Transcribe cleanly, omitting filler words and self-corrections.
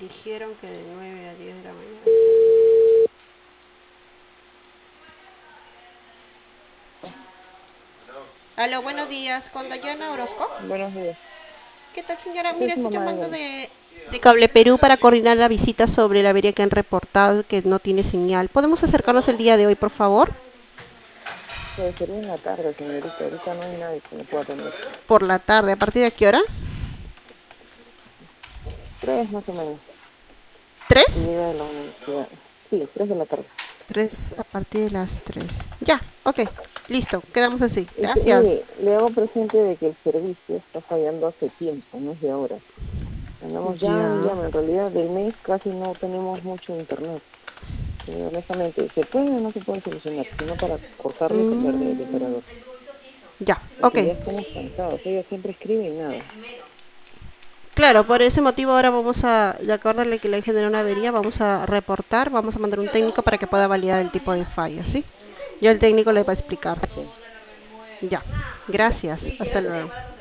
Dijeron que de 9 a 10 de la mañana. Aló, buenos días, con Dayana Orozco. Buenos días. ¿Qué tal, señora? Soy Mira, su estoy mamá, llamando Evelyn. de Cable Perú para coordinar la visita sobre la avería que han reportado que no tiene señal. ¿Podemos acercarnos el día de hoy, por favor? Pues sería en la tarde, señorita. Ahorita no hay nadie que me pueda atender. Por la tarde, ¿a partir de qué hora? Tres más o menos. Que ¿Tres? llega de la universidad. Sí, 3 de la tarde. 3 a partir de las 3. Ya, ok, listo, quedamos así. Mire, Gracias. le hago presente de que el servicio está fallando hace tiempo, no es de ahora. Andamos llame y Ya. llame. En realidad, del mes casi no tenemos mucho internet. Honestamente, ¿se puede o no se puede solucionar? Sino para cortarlo y cambiar de operador. Mm, ya, ok. Porque ya estamos cansados. Ella siempre escribe y nada. Claro, por ese motivo ahora vamos a, de acuerdo a que le generó una avería, vamos a reportar, vamos a mandar un técnico para que pueda validar el tipo de falla, ¿sí? Ya el técnico le va a explicar. Sí, Ya, ya. gracias, hasta luego.